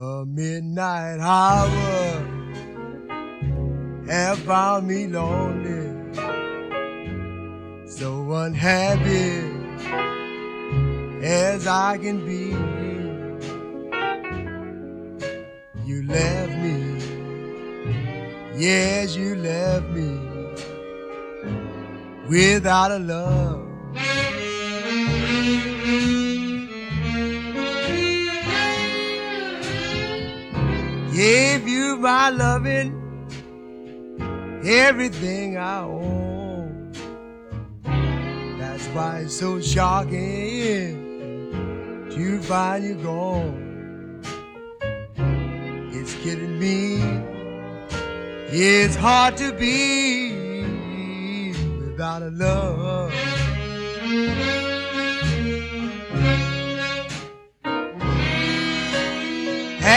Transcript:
A midnight hour have found me lonely, so unhappy as I can be. You left me, yes, you left me without a love. Gave you my loving, everything I own. That's why it's so shocking to find you gone. It's killing me. It's hard to be without a love.